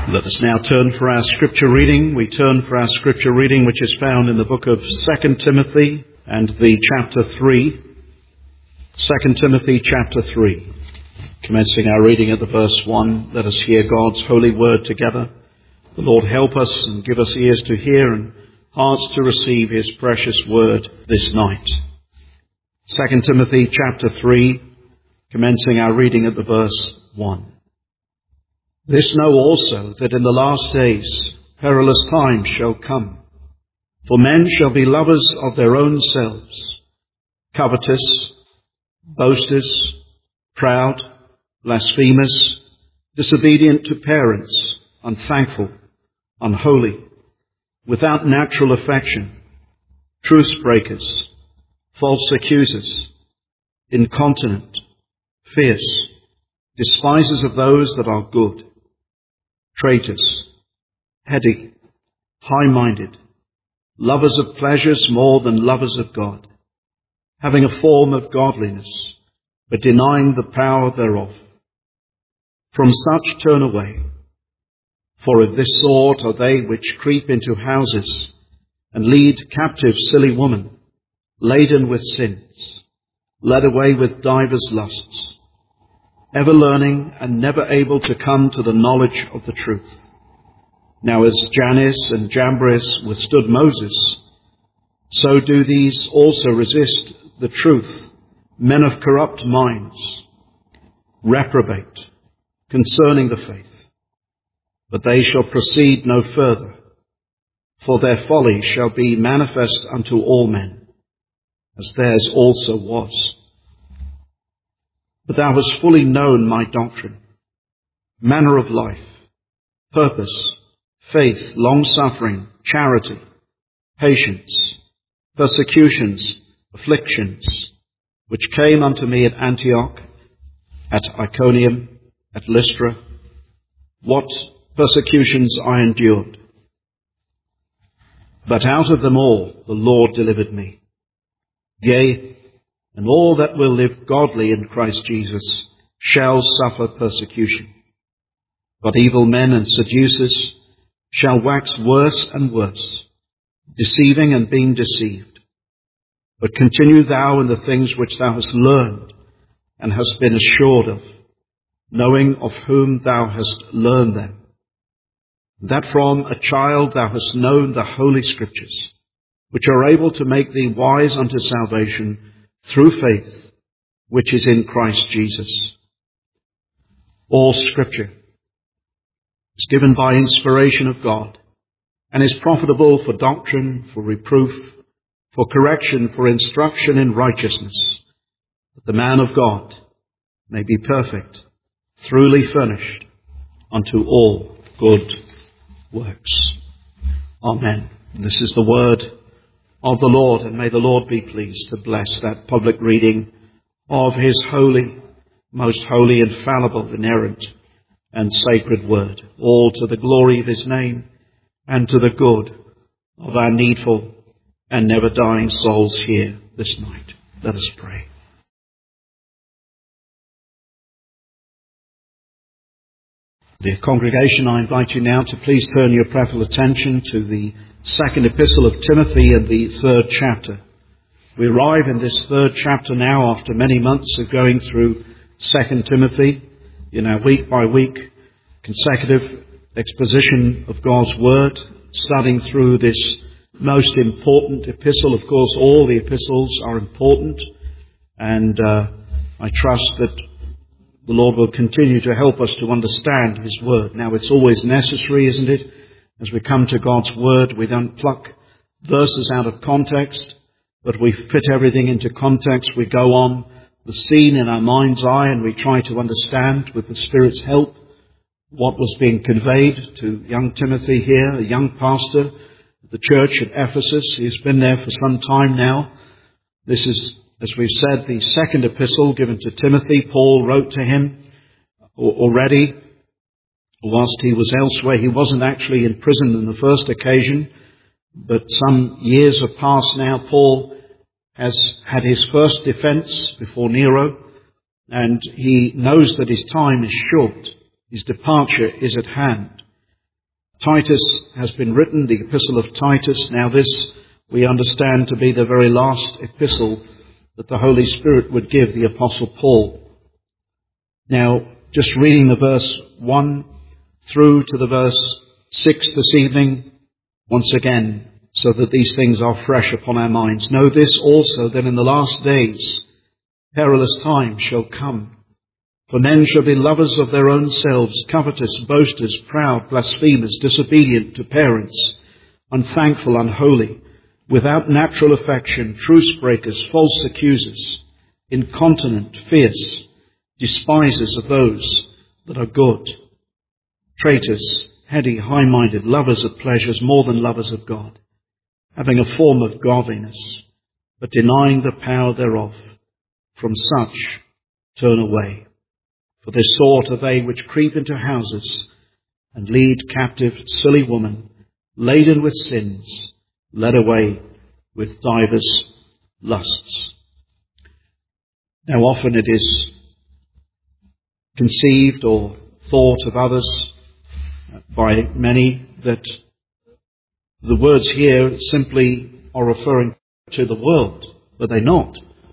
Let us now turn for our scripture reading. We turn for our scripture reading, which is found in the book of 2 Timothy and the chapter 3. 2 Timothy chapter 3. Commencing our reading at the verse 1, let us hear God's holy word together. The Lord help us and give us ears to hear and hearts to receive his precious word this night. 2 Timothy chapter 3, commencing our reading at the verse 1. This know also, that in the last days perilous times shall come. For men shall be lovers of their own selves, covetous, boasters, proud, blasphemers, disobedient to parents, unthankful, unholy, without natural affection, truce breakers, false accusers, incontinent, fierce, despisers of those that are good, traitors, heady, high-minded, lovers of pleasures more than lovers of God, having a form of godliness, but denying the power thereof. From such turn away. For of this sort are they which creep into houses, and lead captive silly women, laden with sins, led away with divers lusts, ever learning and never able to come to the knowledge of the truth. Now as Jannes and Jambres withstood Moses, so do these also resist the truth, men of corrupt minds, reprobate concerning the faith. But they shall proceed no further, for their folly shall be manifest unto all men, as theirs also was. But thou hast fully known my doctrine, manner of life, purpose, faith, long-suffering, charity, patience, persecutions, afflictions, which came unto me at Antioch, at Iconium, at Lystra, what persecutions I endured. But out of them all the Lord delivered me. Yea, and all that will live godly in Christ Jesus shall suffer persecution. But evil men and seducers shall wax worse and worse, deceiving and being deceived. But continue thou in the things which thou hast learned and hast been assured of, knowing of whom thou hast learned them, that from a child thou hast known the holy scriptures, which are able to make thee wise unto salvation through faith, which is in Christ Jesus. All scripture is given by inspiration of God, and is profitable for doctrine, for reproof, for correction, for instruction in righteousness, that the man of God may be perfect, thoroughly furnished unto all good works. Amen. This is the word of the Lord, and may the Lord be pleased to bless that public reading of his holy, most holy, infallible, inerrant, and sacred word, all to the glory of his name and to the good of our needful and never dying souls here this night. Let us pray. Dear congregation, I invite you now to please turn your prayerful attention to the second epistle of Timothy and the third chapter. We arrive in this third chapter now after many months of going through 2 Timothy in our week by week consecutive exposition of God's Word, studying through this most important epistle. Of course, all the epistles are important, and I trust that the Lord will continue to help us to understand his word. Now, it's always necessary, isn't it? As we come to God's word, we don't pluck verses out of context, but we fit everything into context. We go on the scene in our mind's eye, and we try to understand, with the Spirit's help, what was being conveyed to young Timothy here, a young pastor at the church at Ephesus. He's been there for some time now. This is, as we've said, the second epistle given to Timothy. Paul wrote to him already whilst he was elsewhere. He wasn't actually in prison on the first occasion, but some years have passed now. Paul has had his first defense before Nero, and he knows that his time is short. His departure is at hand. Titus has been written, the epistle of Titus. Now this we understand to be the very last epistle that the Holy Spirit would give the Apostle Paul. Now, just reading the verse 1 through to the verse 6 this evening, once again, so that these things are fresh upon our minds. Know this also, that in the last days perilous times shall come. For men shall be lovers of their own selves, covetous, boasters, proud, blasphemers, disobedient to parents, unthankful, unholy, without natural affection, truce breakers, false accusers, incontinent, fierce, despisers of those that are good, traitors, heady, high-minded, lovers of pleasures more than lovers of God, having a form of godliness, but denying the power thereof. From such turn away. For this sort are they which creep into houses and lead captive silly women, laden with sins, led away with divers lusts. Now often it is conceived or thought of others by many that the words here simply are referring to the world, but they're not.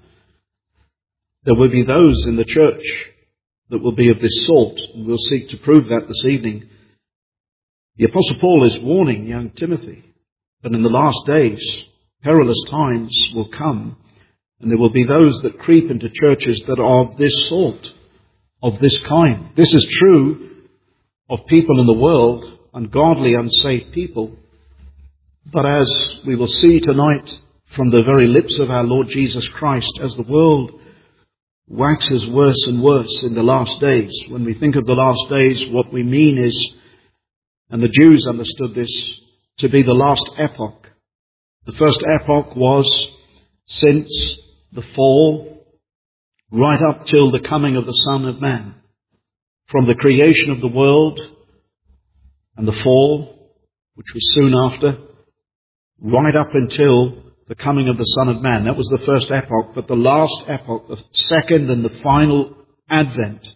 There will be those in the church that will be of this sort, and we'll seek to prove that this evening. The Apostle Paul is warning young Timothy that in the last days perilous times will come, and there will be those that creep into churches that are of this sort, of this kind. This is true of people in the world, ungodly, unsaved people. But as we will see tonight from the very lips of our Lord Jesus Christ, as the world waxes worse and worse in the last days. When we think of the last days, what we mean is, and the Jews understood this, to be the last epoch. The first epoch was since the fall, right up till the coming of the Son of Man. From the creation of the world and the fall, which was soon after, right up until the coming of the Son of Man. That was the first epoch. But the last epoch, the second and the final advent,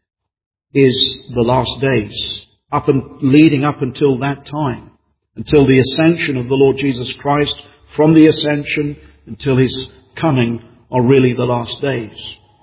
is the last days, leading up until that time, until the ascension of the Lord Jesus Christ. From the ascension until His coming are really the last days.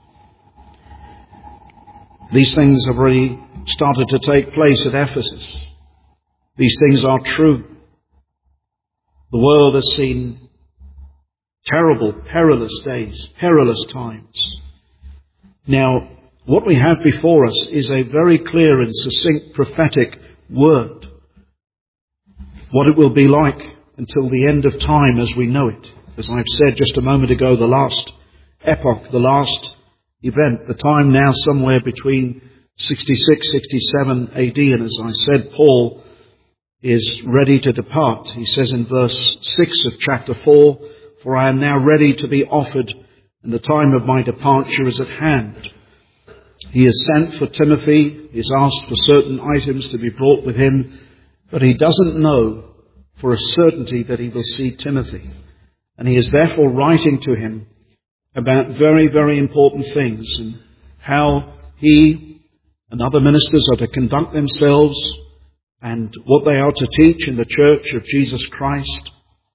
These things have already started to take place at Ephesus. These things are true. The world has seen terrible, perilous days, perilous times. Now, what we have before us is a very clear and succinct prophetic word. What it will be like until the end of time as we know it. As I've said just a moment ago, the last epoch, the last event, the time now somewhere between 66, 67 AD. And as I said, Paul is ready to depart. He says in verse 6 of chapter 4, "For I am now ready to be offered, and the time of my departure is at hand." He has sent for Timothy. He has asked for certain items to be brought with him, but he doesn't know for a certainty that he will see Timothy. And he is therefore writing to him about very, very important things, and how he and other ministers are to conduct themselves, and what they are to teach in the church of Jesus Christ,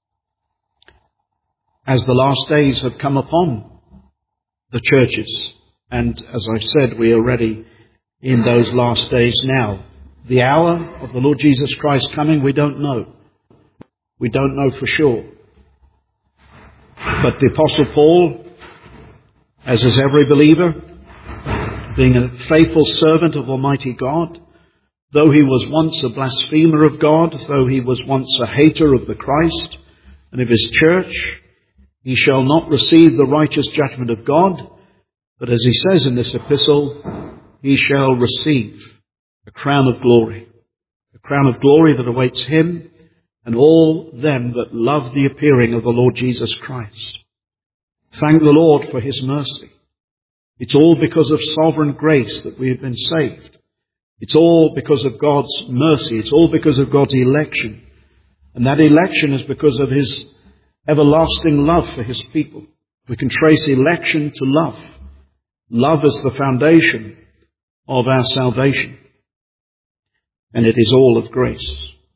as the last days have come upon the churches. And as I've said, we are already in those last days now. The hour of the Lord Jesus Christ coming, we don't know. We don't know for sure. But the Apostle Paul, as is every believer, being a faithful servant of Almighty God, though he was once a blasphemer of God, though he was once a hater of the Christ and of His church, he shall not receive the righteous judgment of God, but as he says in this epistle, he shall receive a crown of glory that awaits him and all them that love the appearing of the Lord Jesus Christ. Thank the Lord for His mercy. It's all because of sovereign grace that we have been saved. It's all because of God's mercy. It's all because of God's election. And that election is because of His everlasting love for His people. We can trace election to love. Love is the foundation of our salvation. And it is all of grace.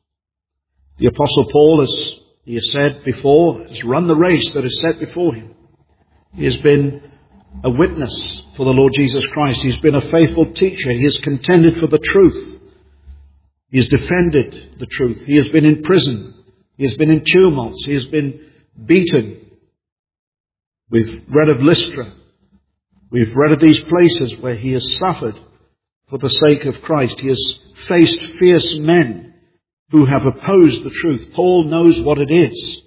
The Apostle Paul, as he has said before, has run the race that is set before him. He has been a witness for the Lord Jesus Christ. He's been a faithful teacher. He has contended for the truth. He has defended the truth. He has been in prison. He has been in tumults. He has been beaten. We've read of Lystra. We've read of these places where he has suffered for the sake of Christ. He has faced fierce men who have opposed the truth. Paul knows what it is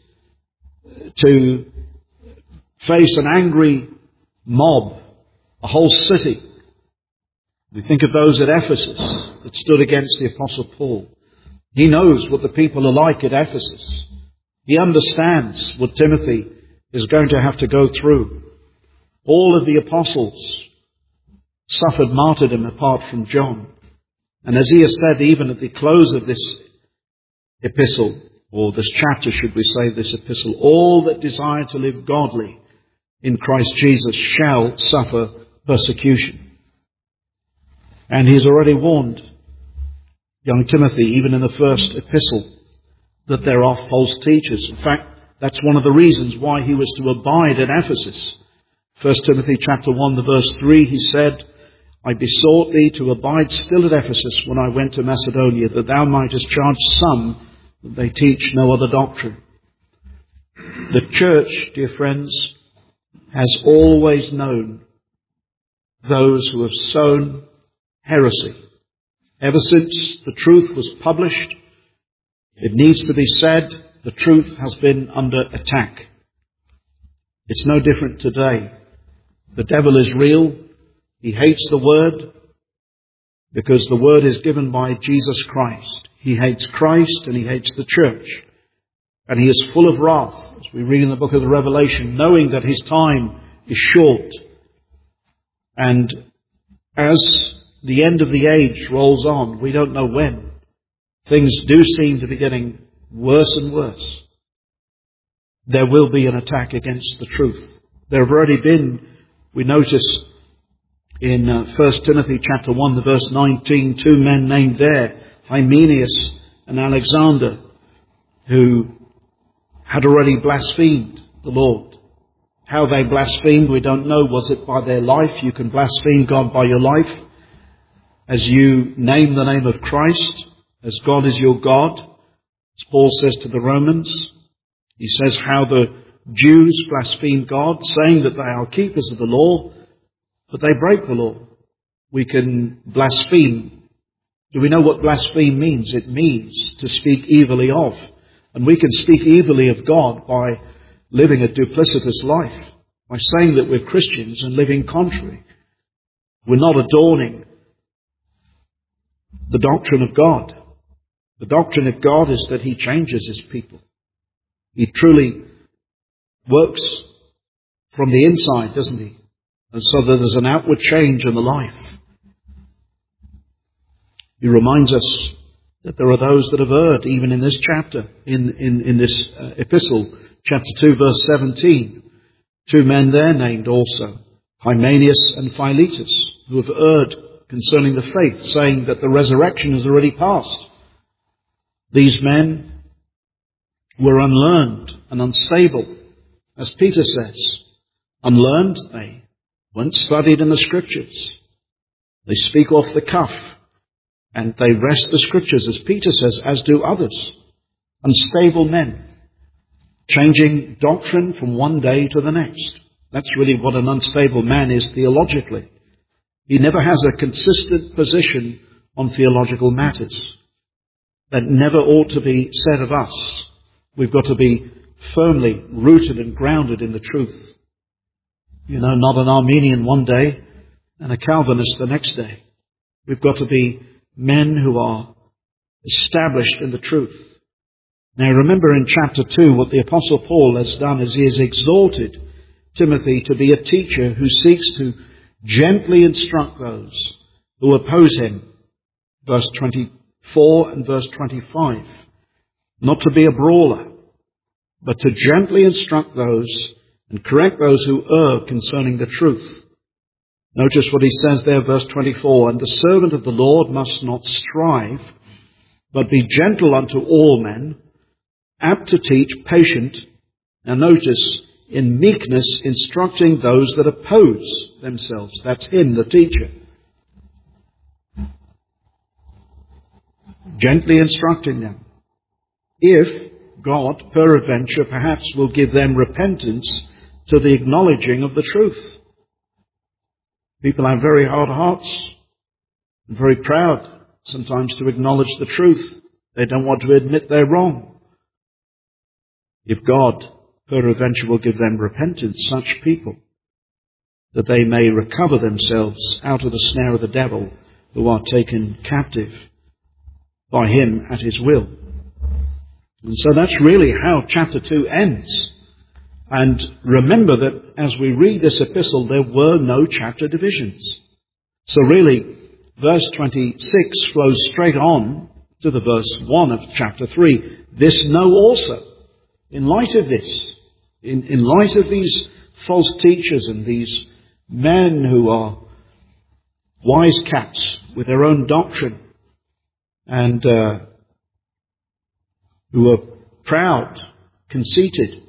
to face an angry mob, a whole city. We think of those at Ephesus that stood against the Apostle Paul. He knows what the people are like at Ephesus. He understands what Timothy is going to have to go through. All of the apostles suffered martyrdom apart from John. And as he has said, even at the close of this epistle, or this chapter, should we say, this epistle, all that desire to live godly in Christ Jesus shall suffer persecution. And he has already warned young Timothy, even in the first epistle, that there are false teachers. In fact, that's one of the reasons why he was to abide at Ephesus. 1 Timothy chapter 1, the verse 3, he said, I besought thee to abide still at Ephesus when I went to Macedonia, that thou mightest charge some that they teach no other doctrine. The church, dear friends, has always known those who have sown heresy. Ever since the truth was published, it needs to be said, the truth has been under attack. It's no different today. The devil is real. He hates the word because the word is given by Jesus Christ. He hates Christ and he hates the church. And he is full of wrath, as we read in the book of the Revelation, knowing that his time is short. And as the end of the age rolls on, we don't know when, things do seem to be getting worse and worse. There will be an attack against the truth. There have already been, we notice in 1 Timothy chapter 1, the verse 19, two men named there, Hymenaeus and Alexander, who had already blasphemed the Lord. How they blasphemed, we don't know. Was it by their life? You can blaspheme God by your life. As you name the name of Christ, as God is your God, as Paul says to the Romans, he says how the Jews blaspheme God, saying that they are keepers of the law, but they break the law. We can blaspheme. Do we know what blaspheme means? It means to speak evilly of. And we can speak evilly of God by living a duplicitous life, by saying that we're Christians and living contrary. We're not adorning the doctrine of God. The doctrine of God is that he changes his people. He truly works from the inside, doesn't he? And so that there's an outward change in the life. He reminds us that there are those that have erred, even in this chapter, in this epistle, chapter 2, verse 17. Two men there named also, Hymenaeus and Philetus, who have erred concerning the faith, saying that the resurrection has already passed. These men were unlearned and unstable, as Peter says. Unlearned, they weren't studied in the Scriptures. They speak off the cuff, and they wrest the Scriptures, as Peter says, as do others. Unstable men, changing doctrine from one day to the next. That's really what an unstable man is theologically. He never has a consistent position on theological matters. That never ought to be said of us. We've got to be firmly rooted and grounded in the truth. You know, not an Arminian one day and a Calvinist the next day. We've got to be men who are established in the truth. Now remember in chapter 2 what the Apostle Paul has done is he has exhorted Timothy to be a teacher who seeks to gently instruct those who oppose him. Verse 24 and verse 25. Not to be a brawler, but to gently instruct those and correct those who err concerning the truth. Notice what he says there, verse 24. And the servant of the Lord must not strive, but be gentle unto all men, apt to teach, patient, now notice, in meekness instructing those that oppose themselves. That's him, the teacher. Gently instructing them. If God, peradventure, perhaps will give them repentance to the acknowledging of the truth. People have very hard hearts and very proud sometimes to acknowledge the truth. They don't want to admit they're wrong. If God, peradventure, will give them repentance, such people, that they may recover themselves out of the snare of the devil, who are taken captive by him at his will. And so that's really how chapter 2 ends. And remember that as we read this epistle, there were no chapter divisions. So really, verse 26 flows straight on to the verse 1 of chapter 3. This know also. In light of this, in light of these false teachers and these men who are wise cats with their own doctrine and who are proud, conceited,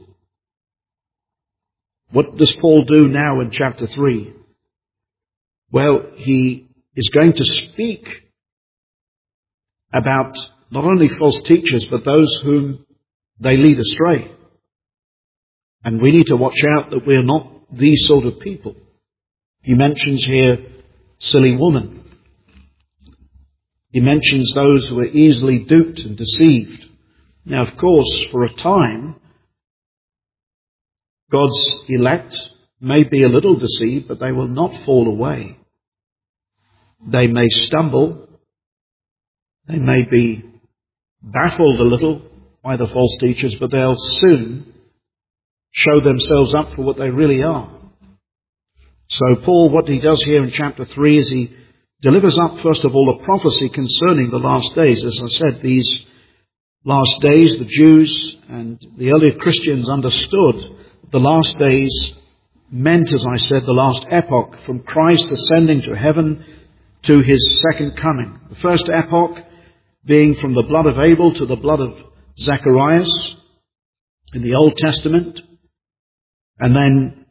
what does Paul do now in chapter 3? Well, he is going to speak about not only false teachers, but those whom they lead astray. And we need to watch out that we're not these sort of people. He mentions here silly woman. He mentions those who are easily duped and deceived. Now, of course, for a time, God's elect may be a little deceived, but they will not fall away. They may stumble. They may be baffled a little by the false teachers, but they'll soon show themselves up for what they really are. So Paul, what he does here in chapter 3 is he delivers up, first of all, a prophecy concerning the last days. As I said, these last days, the Jews and the earlier Christians understood the last days meant, as I said, the last epoch from Christ ascending to heaven to his second coming. The first epoch being from the blood of Abel to the blood of Zacharias in the Old Testament. And then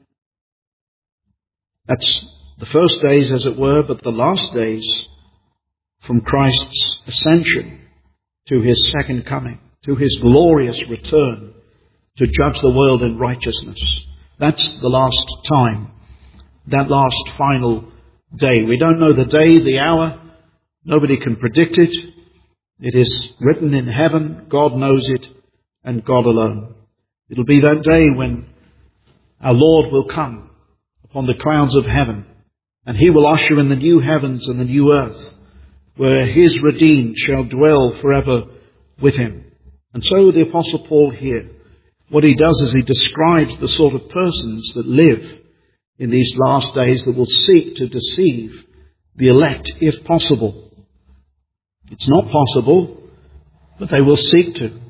that's the first days, as it were, but the last days from Christ's ascension to his second coming, to his glorious return to judge the world in righteousness. That's the last time, that last final day. We don't know the day, the hour. Nobody can predict it. It is written in heaven. God knows it, and God alone. It'll be that day when our Lord will come upon the clouds of heaven, and he will usher in the new heavens and the new earth, where his redeemed shall dwell forever with him. And so the Apostle Paul here, what he does is he describes the sort of persons that live in these last days that will seek to deceive the elect if possible. It's not possible, but they will seek to.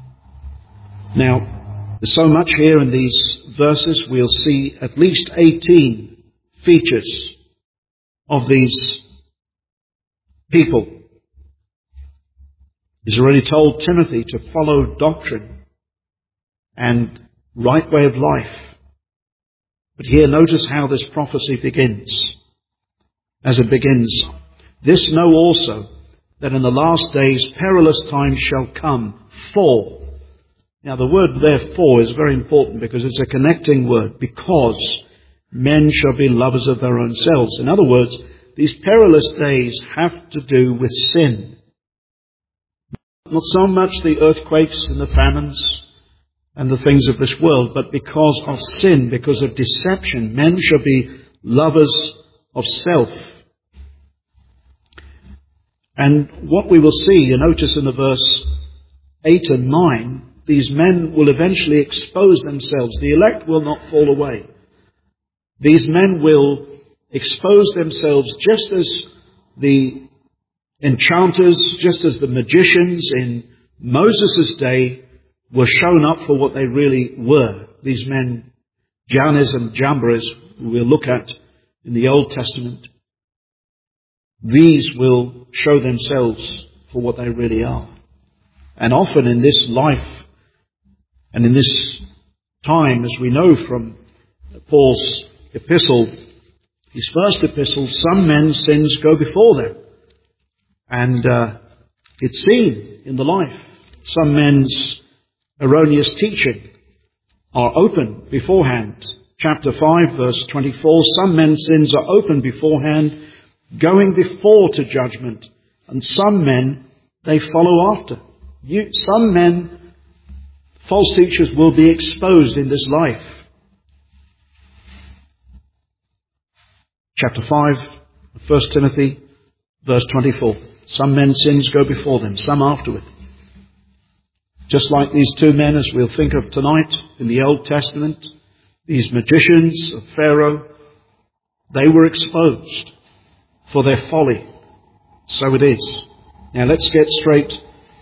Now, there's so much here in these verses. We'll see at least 18 features of these people. He's already told Timothy to follow doctrine and right way of life. But here, notice how this prophecy begins. As it begins, this know also, that in the last days perilous times shall come. For. Now the word therefore is very important because it's a connecting word. Because men shall be lovers of their own selves. In other words, these perilous days have to do with sin. Not so much the earthquakes and the famines and the things of this world, but because of sin, because of deception, men shall be lovers of self. And what we will see, you notice in the verse 8 and 9, these men will eventually expose themselves. The elect will not fall away. These men will expose themselves just as the enchanters, just as the magicians in Moses' day were shown up for what they really were. These men, Jannes and Jambres, who we'll look at in the Old Testament, these will show themselves for what they really are. And often in this life And in this time, as we know from Paul's epistle, his first epistle, some men's sins go before them. And it's seen in the life. Some men's erroneous teaching are open beforehand. Chapter 5, verse 24, some men's sins are open beforehand, going before to judgment, and some men they follow after. Some men, false teachers, will be exposed in this life. Chapter 5, 1 Timothy, verse 24. Some men's sins go before them, some afterward. Just like these two men, as we'll think of tonight in the Old Testament, these magicians of Pharaoh, they were exposed for their folly. So it is. Now let's get straight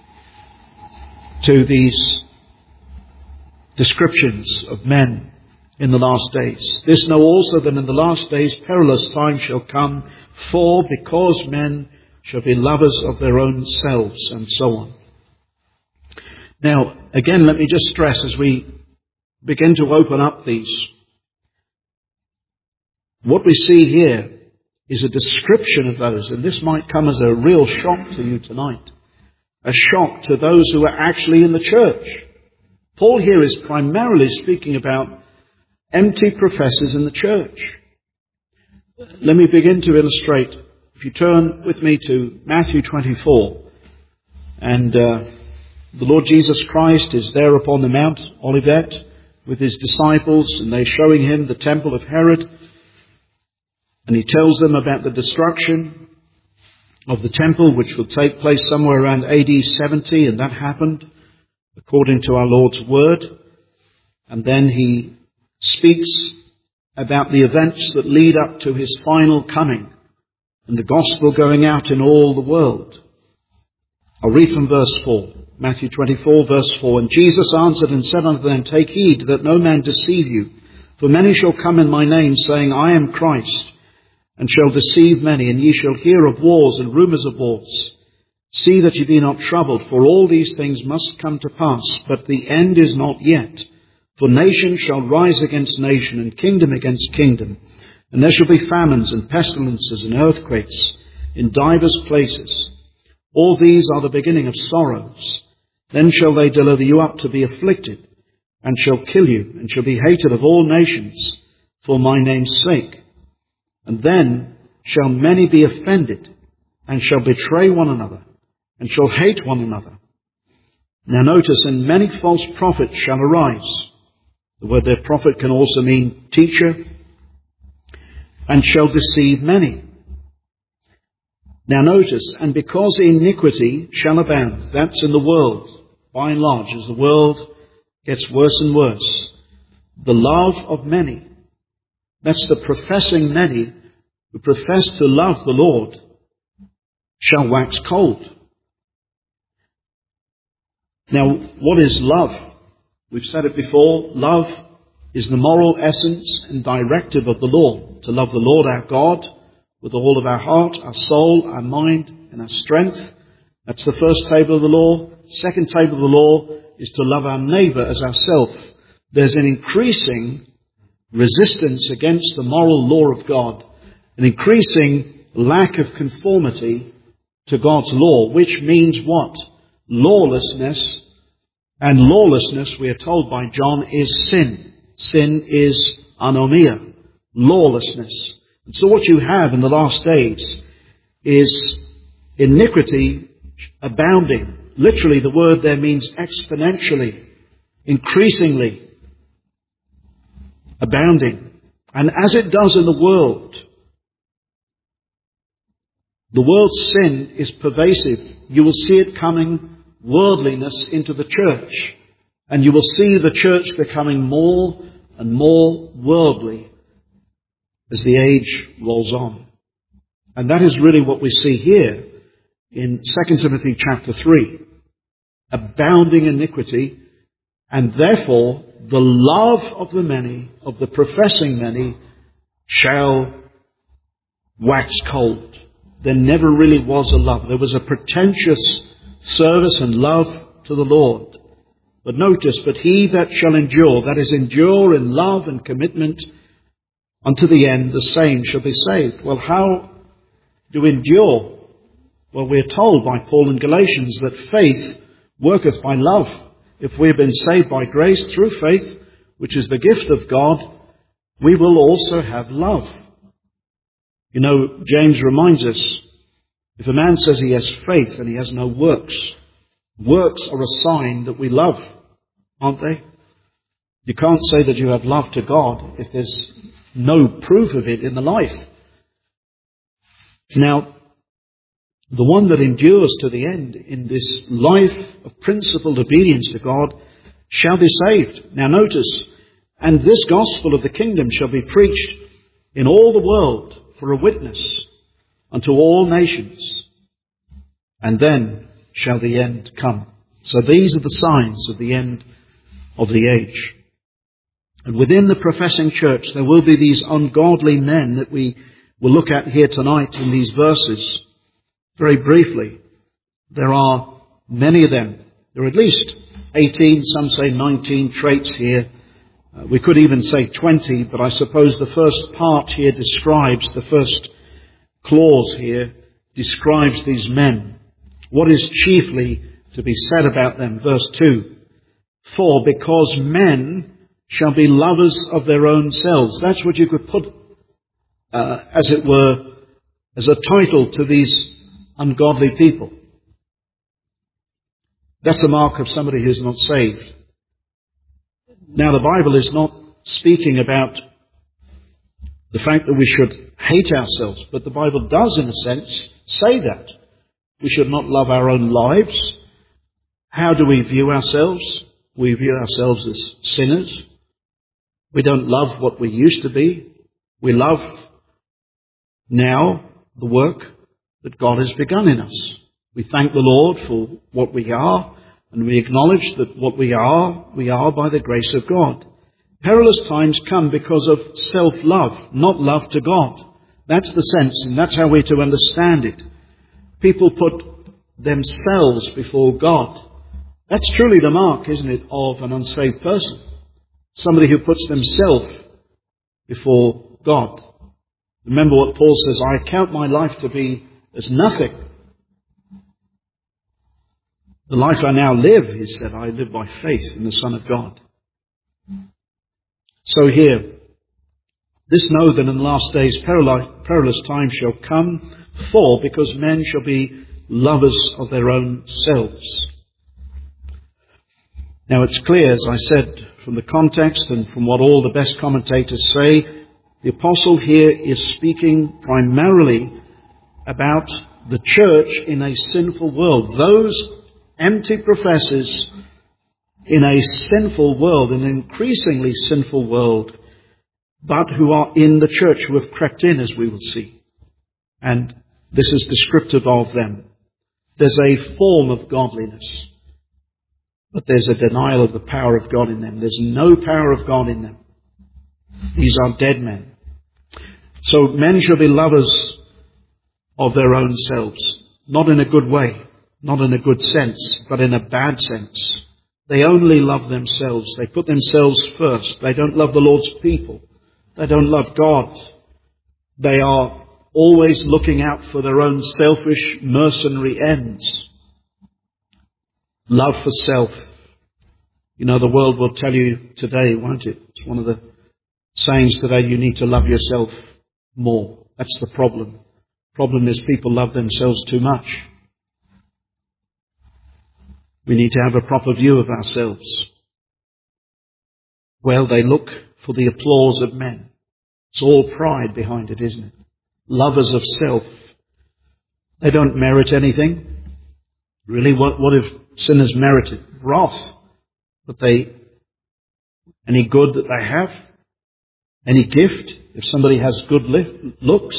to these descriptions of men in the last days. This know also that in the last days perilous times shall come, for because men shall be lovers of their own selves, and so on. Now, again, let me just stress as we begin to open up these, what we see here is a description of those, and this might come as a real shock to you tonight. A shock to those who are actually in the church. Paul here is primarily speaking about empty professors in the church. Let me begin to illustrate. If you turn with me to Matthew 24, and the Lord Jesus Christ is there upon the Mount Olivet with his disciples, and they're showing him the temple of Herod, and he tells them about the destruction of the temple, which will take place somewhere around AD 70, and that happened according to our Lord's word. And then he speaks about the events that lead up to his final coming and the gospel going out in all the world. I'll read from verse 4. Matthew 24, verse 4. And Jesus answered and said unto them, Take heed that no man deceive you, for many shall come in my name, saying, I am Christ, and shall deceive many. And ye shall hear of wars and rumours of wars. See that ye be not troubled, for all these things must come to pass, but the end is not yet. For nation shall rise against nation, and kingdom against kingdom. And there shall be famines and pestilences and earthquakes in divers places. All these are the beginning of sorrows. Then shall they deliver you up to be afflicted, and shall kill you, and shall be hated of all nations for my name's sake. And then shall many be offended, and shall betray one another, and shall hate one another. Now notice, and many false prophets shall arise. The word there, prophet, can also mean teacher, and shall deceive many. Now notice, and because iniquity shall abound, that's in the world, by and large, as the world gets worse and worse, the love of many, that's the professing many who profess to love the Lord, shall wax cold. Now, what is love? We've said it before, love is the moral essence and directive of the law, to love the Lord our God with all of our heart, our soul, our mind, and our strength. That's the first table of the law. Second table of the law is to love our neighbour as ourselves. There's an increasing resistance against the moral law of God, an increasing lack of conformity to God's law, which means what? Lawlessness. And lawlessness, we are told by John, is sin. Sin is anomia, lawlessness. And so what you have in the last days is iniquity abounding. Literally, the word there means exponentially, increasingly abounding. And as it does in the world's sin is pervasive. You will see it coming, worldliness, into the church. And you will see the church becoming more and more worldly as the age rolls on. And that is really what we see here in 2 Timothy chapter 3. Abounding iniquity, and therefore the love of the many, of the professing many, shall wax cold. There never really was a love. There was a pretentious service and love to the Lord. But notice, but he that shall endure, that is, endure in love and commitment unto the end, the same shall be saved. Well, how do we endure? Well, we're told by Paul in Galatians that faith worketh by love. If we have been saved by grace through faith, which is the gift of God, we will also have love. You know, James reminds us, if a man says he has faith and he has no works, works are a sign that we love, aren't they? You can't say that you have love to God if there's no proof of it in the life. Now, the one that endures to the end in this life of principled obedience to God shall be saved. Now notice, and this gospel of the kingdom shall be preached in all the world for a witness unto all nations, and then shall the end come. So these are the signs of the end of the age. And within the professing church there will be these ungodly men that we will look at here tonight in these verses. Very briefly, there are many of them. There are at least 18, some say 19 traits here. We could even say 20, but I suppose the first part here describes, the first clause here describes these men. What is chiefly to be said about them? Verse 2. For because men shall be lovers of their own selves. That's what you could put, as it were, as a title to these ungodly people. That's a mark of somebody who's not saved. Now, the Bible is not speaking about the fact that we should hate ourselves, but the Bible does, in a sense, say that. We should not love our own lives. How do we view ourselves? We view ourselves as sinners. We don't love what we used to be. We love now the work that God has begun in us. We thank the Lord for what we are, and we acknowledge that what we are by the grace of God. Perilous times come because of self-love, not love to God. That's the sense, and that's how we're to understand it. People put themselves before God. That's truly the mark, isn't it, of an unsaved person? Somebody who puts themselves before God. Remember what Paul says, I count my life to be as nothing. The life I now live, he said, I live by faith in the Son of God. So here, this know that in the last days perilous times shall come, for because men shall be lovers of their own selves. Now it's clear, as I said, from the context and from what all the best commentators say, the apostle here is speaking primarily about the church in a sinful world. Those empty professors in a sinful world, an increasingly sinful world, but who are in the church, who have crept in, as we will see. And this is descriptive of them. There's a form of godliness, but there's a denial of the power of God in them. There's no power of God in them. These are dead men. So men shall be lovers of their own selves, not in a good way, not in a good sense, but in a bad sense. They only love themselves. They put themselves first. They don't love the Lord's people. They don't love God. They are always looking out for their own selfish, mercenary ends. Love for self. You know, the world will tell you today, won't it? It's one of the sayings today, you need to love yourself more. That's the problem. Problem is people love themselves too much. We need to have a proper view of ourselves. Well, they look for the applause of men. It's all pride behind it, isn't it? Lovers of self. They don't merit anything. Really, what if sinners merited? Wrath. But any good that they have, any gift, if somebody has good looks,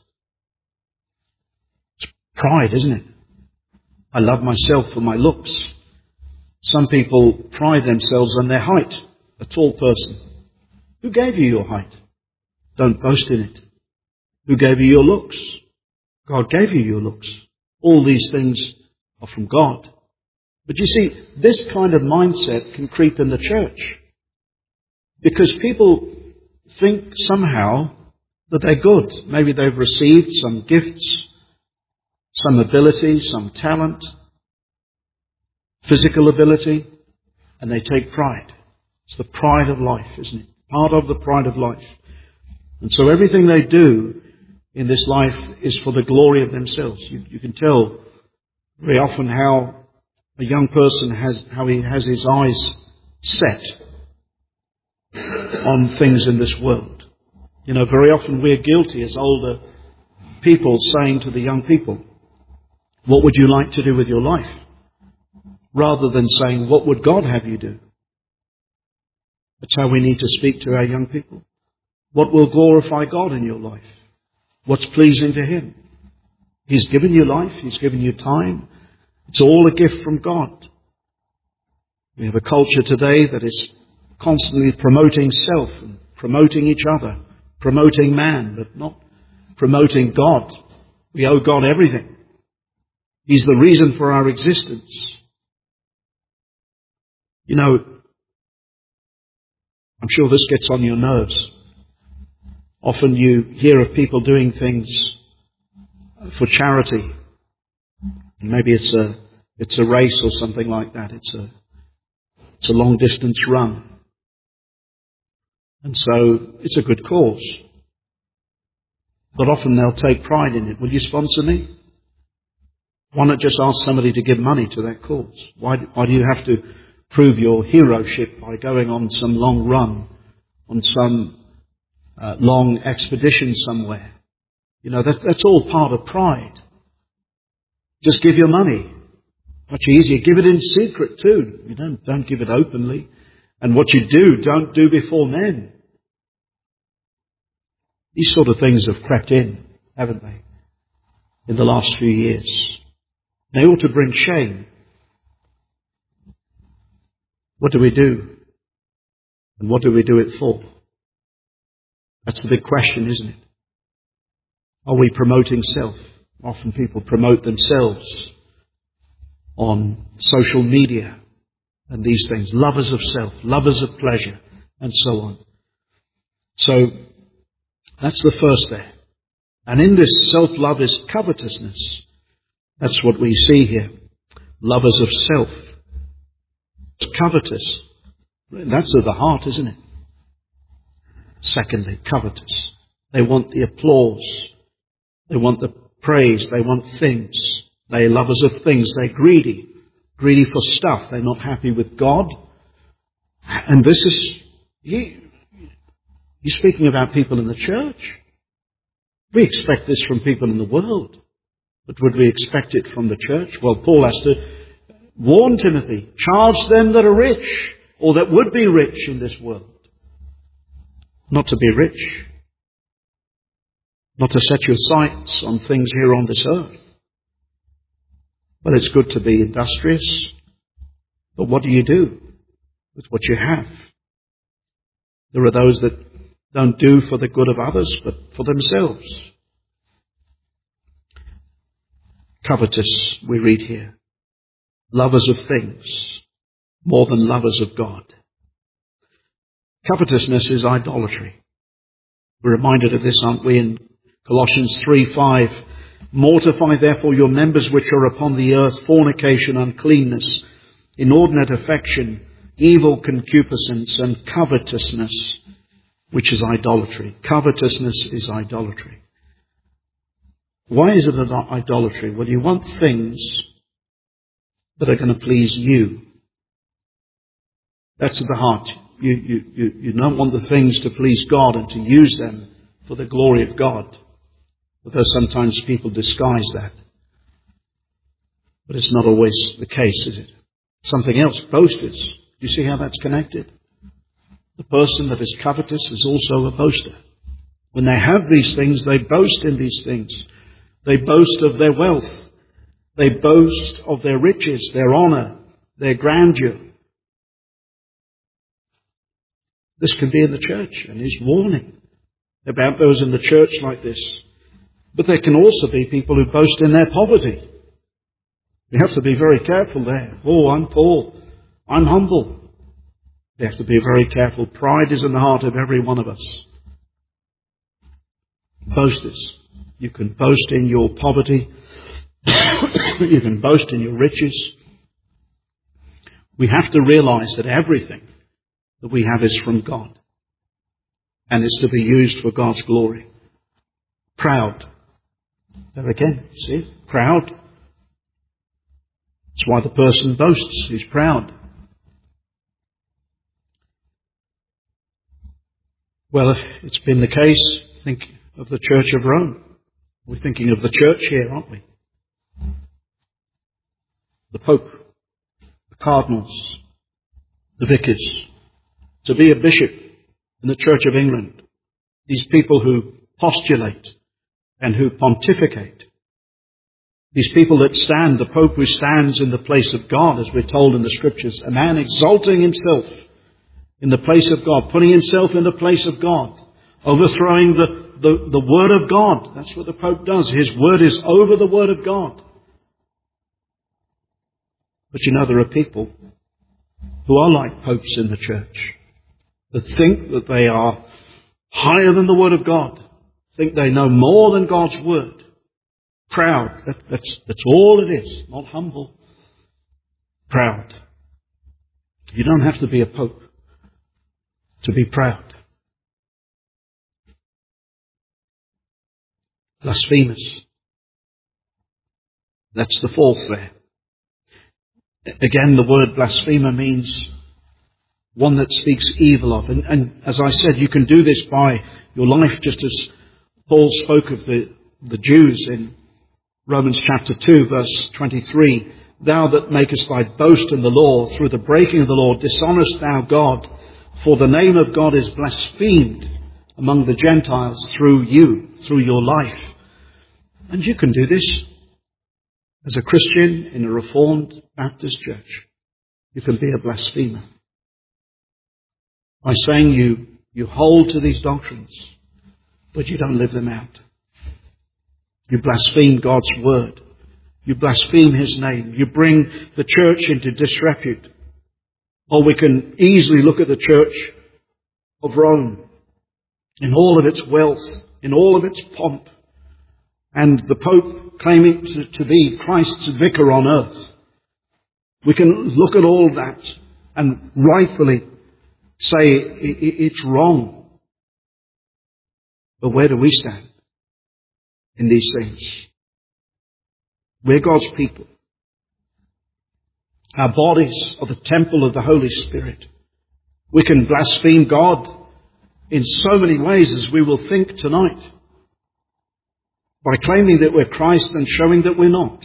it's pride, isn't it? I love myself for my looks. Some people pride themselves on their height. A tall person. Who gave you your height? Don't boast in it. Who gave you your looks? God gave you your looks. All these things are from God. But you see, this kind of mindset can creep in the church. Because people think somehow that they're good. Maybe they've received some gifts, some ability, some talent, physical ability, and they take pride. It's the pride of life, isn't it? Part of the pride of life. And so everything they do in this life is for the glory of themselves. You can tell very often how a young person he has his eyes set on things in this world. You know, very often we're guilty as older people saying to the young people, what would you like to do with your life? Rather than saying, what would God have you do? That's how we need to speak to our young people. What will glorify God in your life? What's pleasing to Him? He's given you life. He's given you time. It's all a gift from God. We have a culture today that is constantly promoting self and promoting each other, promoting man, but not promoting God. We owe God everything. He's the reason for our existence. You know, I'm sure this gets on your nerves. Often you hear of people doing things for charity. Maybe it's a race or something like that. It's a long distance run. And so it's a good cause. But often they'll take pride in it. Will you sponsor me? Why not just ask somebody to give money to that cause? Why do you have to prove your heroship by going on some long run, on some long expedition somewhere? You know, that's all part of pride. Just give your money. Much easier. Give it in secret too. You don't give it openly. And what you do, don't do before men. These sort of things have crept in, haven't they, in the last few years. They ought to bring shame. What do we do? And what do we do it for? That's the big question, isn't it? Are we promoting self? Often people promote themselves on social media and these things. Lovers of self, lovers of pleasure, and so on. So, that's the first there. And in this self-love is covetousness. That's what we see here. Lovers of self. Covetous. That's of the heart, isn't it? Secondly, covetous. They want the applause. They want the praise. They want things. They're lovers of things. They're greedy. Greedy for stuff. They're not happy with God. And this is... He's speaking about people in the church. We expect this from people in the world. But would we expect it from the church? Well, Paul has to warn Timothy, charge them that are rich, or that would be rich in this world. Not to be rich. Not to set your sights on things here on this earth. But it's good to be industrious. But what do you do with what you have? There are those that don't do for the good of others, but for themselves. Covetous, we read here. Lovers of things, more than lovers of God. Covetousness is idolatry. We're reminded of this, aren't we, in Colossians 3:5. Mortify therefore your members which are upon the earth, fornication, uncleanness, inordinate affection, evil concupiscence, and covetousness, which is idolatry. Covetousness is idolatry. Why is it an idolatry? Well, you want things that are going to please you. That's at the heart. You don't want the things to please God and to use them for the glory of God. Although sometimes people disguise that. But it's not always the case, is it? Something else, boasters. You see how that's connected? The person that is covetous is also a boaster. When they have these things, they boast in these things. They boast of their wealth. They boast of their riches, their honor, their grandeur. This can be in the church, and he's warning about those in the church like this. But there can also be people who boast in their poverty. We have to be very careful there. Oh, I'm poor. I'm humble. We have to be very careful. Pride is in the heart of every one of us. Boasters. You can boast in your poverty. You can boast in your riches. We have to realize that everything that we have is from God and is to be used for God's glory. Proud. There again, see? Proud. That's why the person boasts. He's proud. Well, it's been the case, think of the Church of Rome. We're thinking of the church here, aren't we? The Pope, the cardinals, the vicars. To be a bishop in the Church of England. These people who postulate and who pontificate. These people that stand, the Pope who stands in the place of God, as we're told in the Scriptures. A man exalting himself in the place of God, putting himself in the place of God, overthrowing the Word of God. That's what the Pope does. His Word is over the Word of God. But you know, there are people who are like popes in the church, that think that they are higher than the Word of God, think they know more than God's Word. Proud. That's all it is. Not humble. Proud. You don't have to be a pope to be proud. Blasphemous. That's the fourth there. Again, the word blasphemer means one that speaks evil of. And as I said, you can do this by your life, just as Paul spoke of the Jews in Romans chapter 2, verse 23. Thou that makest thy boast in the law, through the breaking of the law, dishonourest thou God, for the name of God is blasphemed among the Gentiles through you, through your life. And you can do this as a Christian in a Reformed Baptist church. You can be a blasphemer by saying you hold to these doctrines, but you don't live them out. You blaspheme God's word. You blaspheme His name. You bring the church into disrepute. Or we can easily look at the church of Rome in all of its wealth, in all of its pomp, and the Pope claiming to be Christ's vicar on earth. We can look at all that and rightfully say it's wrong. But where do we stand in these things? We're God's people. Our bodies are the temple of the Holy Spirit. We can blaspheme God in so many ways, as we will think tonight, by claiming that we're Christ and showing that we're not.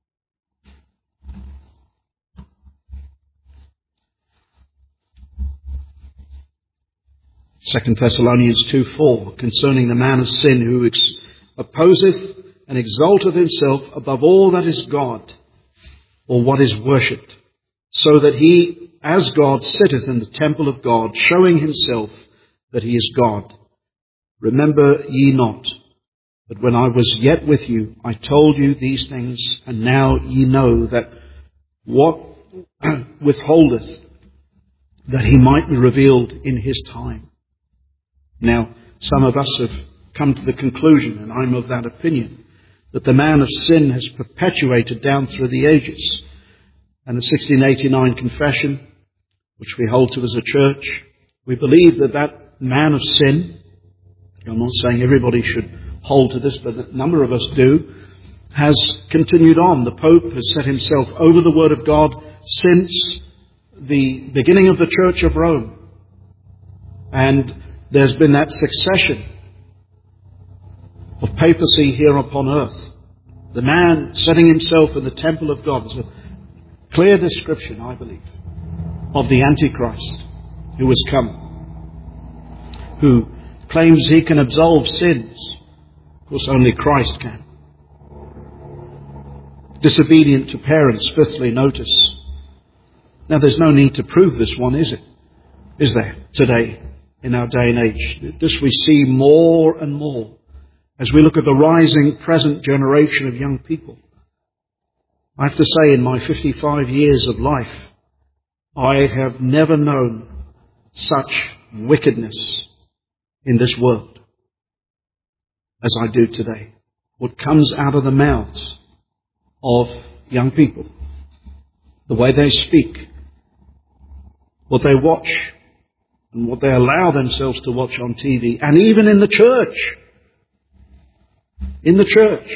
Second Thessalonians 2:4, concerning the man of sin who opposeth and exalteth himself above all that is God, or what is worshipped, so that he, as God, sitteth in the temple of God, showing himself that he is God. Remember ye not that when I was yet with you, I told you these things, and now ye know that what withholdeth, that he might be revealed in his time. Now, some of us have come to the conclusion, and I'm of that opinion, that the man of sin has perpetuated down through the ages. And the 1689 Confession, which we hold to as a church, we believe that man of sin, I'm not saying everybody should hold to this, but a number of us do, has continued on. The Pope has set himself over the Word of God since the beginning of the Church of Rome. And there's been that succession of papacy here upon earth. The man setting himself in the temple of God is a clear description, I believe, of the Antichrist who has come, who claims he can absolve sins. Of course, only Christ can. Disobedient to parents, fifthly, notice. Now, there's no need to prove this one, is it? Is there, today, in our day and age? This we see more and more as we look at the rising present generation of young people. I have to say, in my 55 years of life, I have never known such wickedness in this world as I do today. What comes out of the mouths of young people, the way they speak, what they watch, and what they allow themselves to watch on TV, and even in the church. In the church.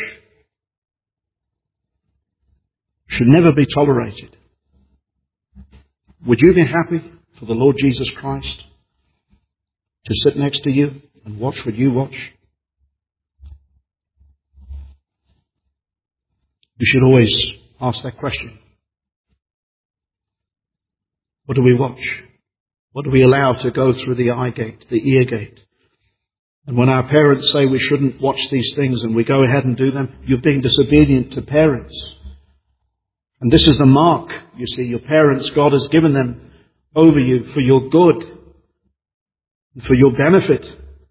Should never be tolerated. Would you be happy for the Lord Jesus Christ to sit next to you and watch what you watch? You should always ask that question. What do we watch? What do we allow to go through the eye gate, the ear gate? And when our parents say we shouldn't watch these things and we go ahead and do them, you're being disobedient to parents. And this is the mark, you see, your parents, God has given them over you for your good and for your benefit.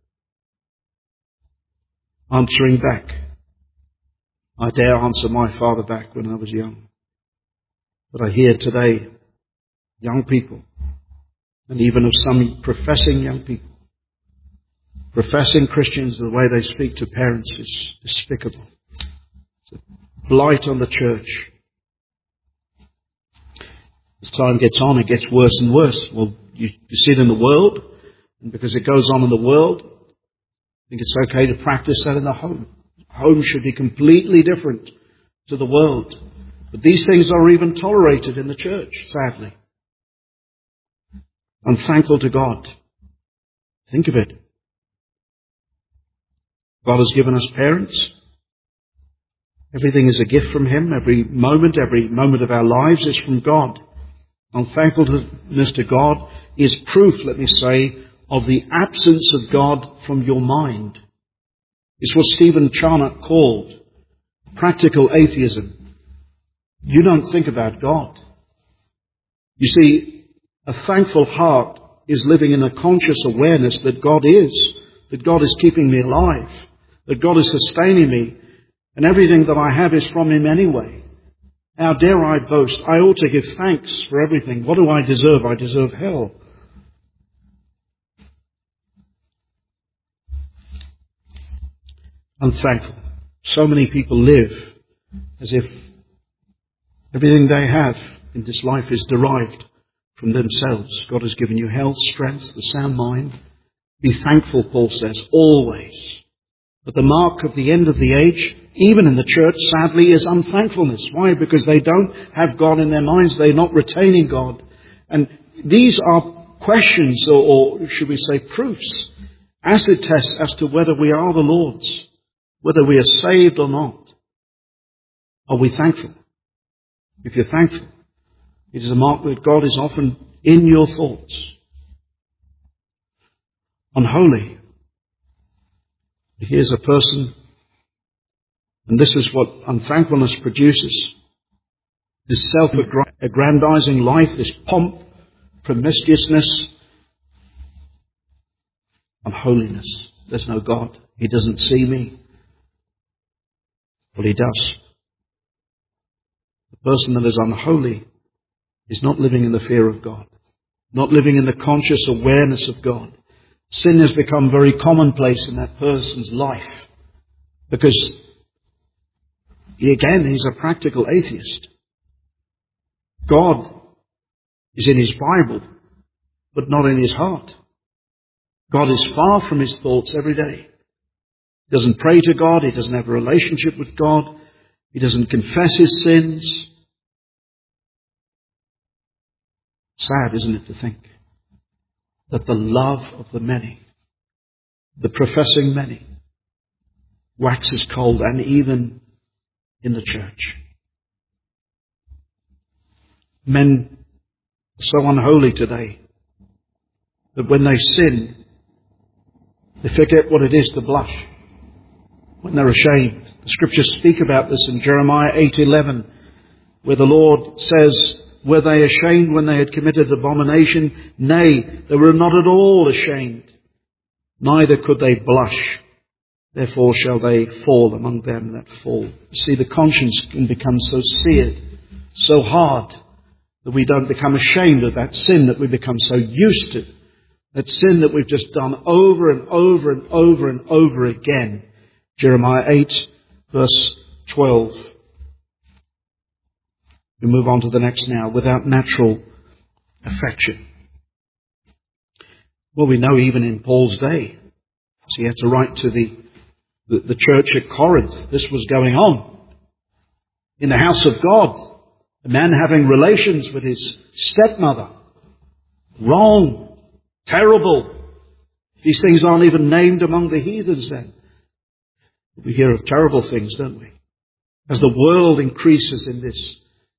Answering back. I dare answer my father back when I was young. But I hear today young people, and even of some professing young people, professing Christians, the way they speak to parents is despicable. It's a blight on the church. As time gets on, it gets worse and worse. Well, you see it in the world, and because it goes on in the world, I think it's okay to practice that in the home. Home should be completely different to the world. But these things are even tolerated in the church, sadly. I'm thankful to God. Think of it. God has given us parents. Everything is a gift from Him. Every moment of our lives is from God. Unthankfulness to God is proof, let me say, of the absence of God from your mind. It's what Stephen Charnock called practical atheism. You don't think about God. You see, a thankful heart is living in a conscious awareness that God is keeping me alive, that God is sustaining me, and everything that I have is from Him anyway. How dare I boast? I ought to give thanks for everything. What do I deserve? I deserve hell. Unthankful. So many people live as if everything they have in this life is derived from themselves. God has given you health, strength, the sound mind. Be thankful, Paul says, always. But the mark of the end of the age, even in the church, sadly, is unthankfulness. Why? Because they don't have God in their minds. They're not retaining God. And these are questions, or should we say proofs, acid tests as to whether we are the Lord's, whether we are saved or not. Are we thankful? If you're thankful, it is a mark that God is often in your thoughts. Unholy. Here's a person, and this is what unthankfulness produces. This self-aggrandizing life, this pomp, promiscuousness, unholiness. There's no God. He doesn't see me. Well, He does. The person that is unholy is not living in the fear of God, not living in the conscious awareness of God. Sin has become very commonplace in that person's life because, again, he's a practical atheist. God is in his Bible, but not in his heart. God is far from his thoughts every day. He doesn't pray to God. He doesn't have a relationship with God. He doesn't confess his sins. Sad, isn't it, to think that the love of the many, the professing many, waxes cold, and even in the church. Men are so unholy today that when they sin, they forget what it is to blush when they're ashamed. The Scriptures speak about this in Jeremiah 8:11, where the Lord says, "Were they ashamed when they had committed abomination? Nay, they were not at all ashamed. Neither could they blush. Therefore shall they fall among them that fall. You see, the conscience can become so seared, so hard, that we don't become ashamed of that sin that we become so used to. That sin that we've just done over and over and over and over again. Jeremiah 8, verse 12. We move on to the next now. Without natural affection. Well, we know even in Paul's day, as he had to write to the church at Corinth, this was going on. In the house of God, a man having relations with his stepmother. Wrong. Terrible. These things aren't even named among the heathens then. We hear of terrible things, don't we? As the world increases in this,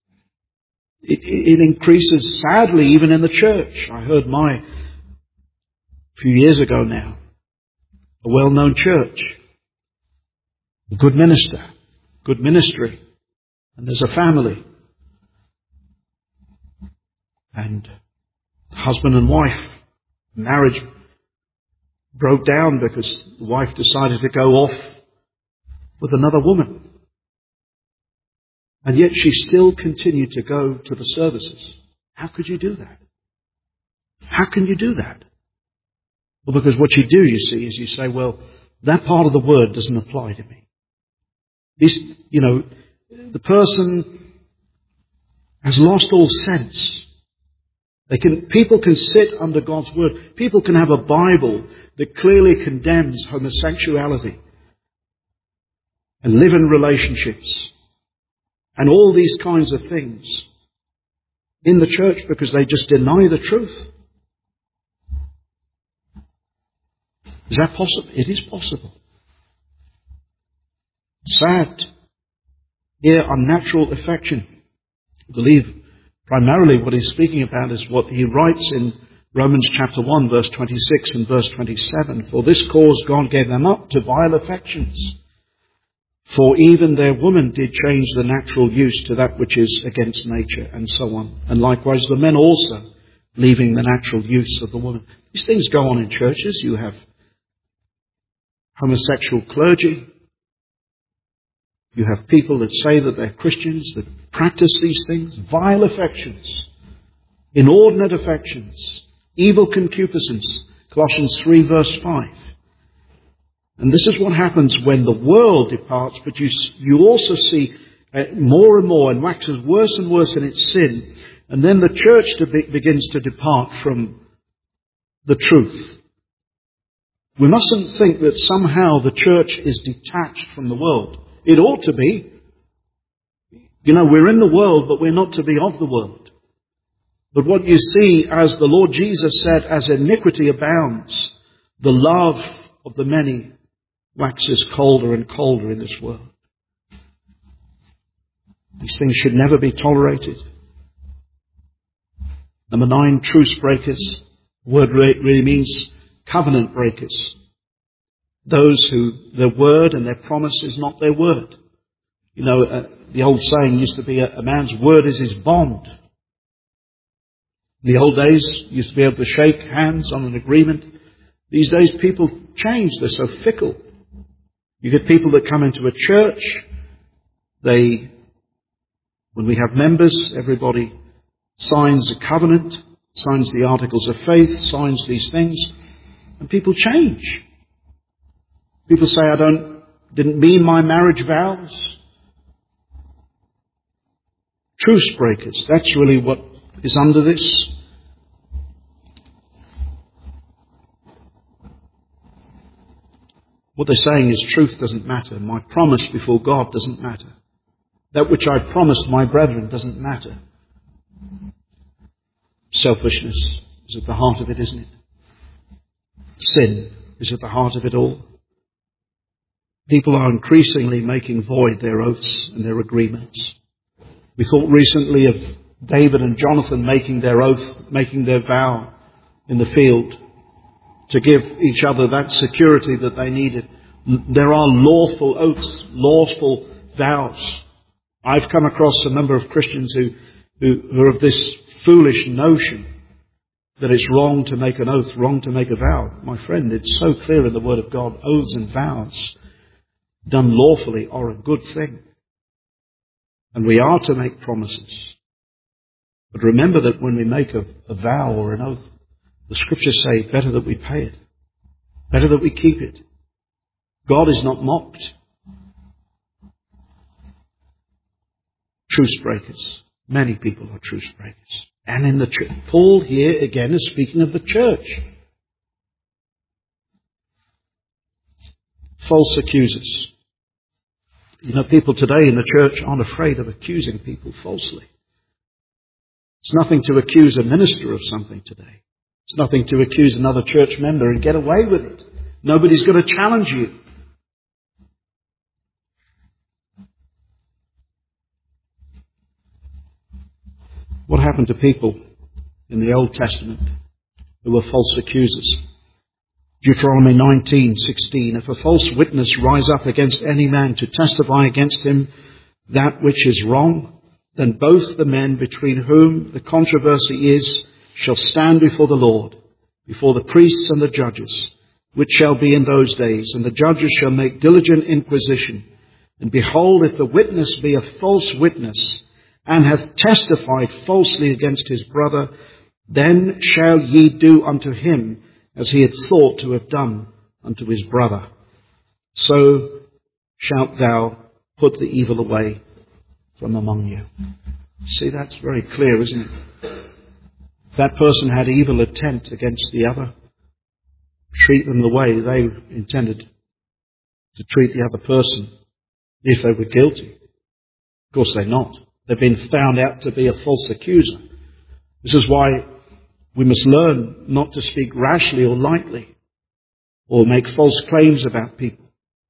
it increases sadly even in the church. I heard a few years ago now, a well-known church, a good minister, good ministry, and there's a family. And husband and wife, marriage broke down because the wife decided to go off with another woman. And yet she still continued to go to the services. How could you do that? How can you do that? Well, because what you do, you see, is you say, well, that part of the word doesn't apply to me. The person has lost all sense. People can sit under God's word. People can have a Bible that clearly condemns homosexuality and live in relationships and all these kinds of things in the church because they just deny the truth. Is that possible? It is possible. Sad. Here, unnatural affection. I believe primarily what he's speaking about is what he writes in Romans chapter 1, verse 26 and verse 27. For this cause God gave them up to vile affections. For even their woman did change the natural use to that which is against nature, and so on. And likewise the men also, leaving the natural use of the woman. These things go on in churches. You have homosexual clergy. You have people that say that they're Christians, that practice these things. Vile affections, inordinate affections, evil concupiscence. Colossians 3 verse 5. And this is what happens when the world departs, but you also see more and more and waxes worse and worse in its sin. And then the church begins to depart from the truth. We mustn't think that somehow the church is detached from the world. It ought to be. We're in the world, but we're not to be of the world. But what you see, as the Lord Jesus said, as iniquity abounds, the love of the many waxes colder and colder in this world. These things should never be tolerated. Number 9, truce breakers. The word really means covenant breakers. Those who their word and their promise is not their word. The old saying used to be a man's word is his bond. In the old days, you used to be able to shake hands on an agreement. These days, people change. They're so fickle. You get people that come into a church. When we have members, everybody signs a covenant, signs the articles of faith, signs these things, and people change. People say, didn't mean my marriage vows. Truce breakers, that's really what is under this. What they're saying is truth doesn't matter. My promise before God doesn't matter. That which I promised my brethren doesn't matter. Selfishness is at the heart of it, isn't it? Sin is at the heart of it all. People are increasingly making void their oaths and their agreements. We thought recently of David and Jonathan making their oath, making their vow in the field to give each other that security that they needed. There are lawful oaths, lawful vows. I've come across a number of Christians who are of this foolish notion that it's wrong to make an oath, wrong to make a vow. My friend, it's so clear in the Word of God, oaths and vows done lawfully are a good thing. And we are to make promises. But remember that when we make a vow or an oath, the Scriptures say better that we pay it. Better that we keep it. God is not mocked. Truce breakers. Many people are truce breakers. And in the church. Paul here again is speaking of the church. False accusers. You know, people today in the church aren't afraid of accusing people falsely. It's nothing to accuse a minister of something today. It's nothing to accuse another church member and get away with it. Nobody's going to challenge you. What happened to people in the Old Testament who were false accusers? Deuteronomy 19:16. If a false witness rise up against any man to testify against him that which is wrong, then both the men between whom the controversy is shall stand before the Lord, before the priests and the judges, which shall be in those days. And the judges shall make diligent inquisition. And behold, if the witness be a false witness, and hath testified falsely against his brother, then shall ye do unto him as he had thought to have done unto his brother. So shalt thou put the evil away from among you. See, that's very clear, isn't it? If that person had evil intent against the other, treat them the way they intended to treat the other person if they were guilty. Of course they're not. They've been found out to be a false accuser. This is why we must learn not to speak rashly or lightly or make false claims about people.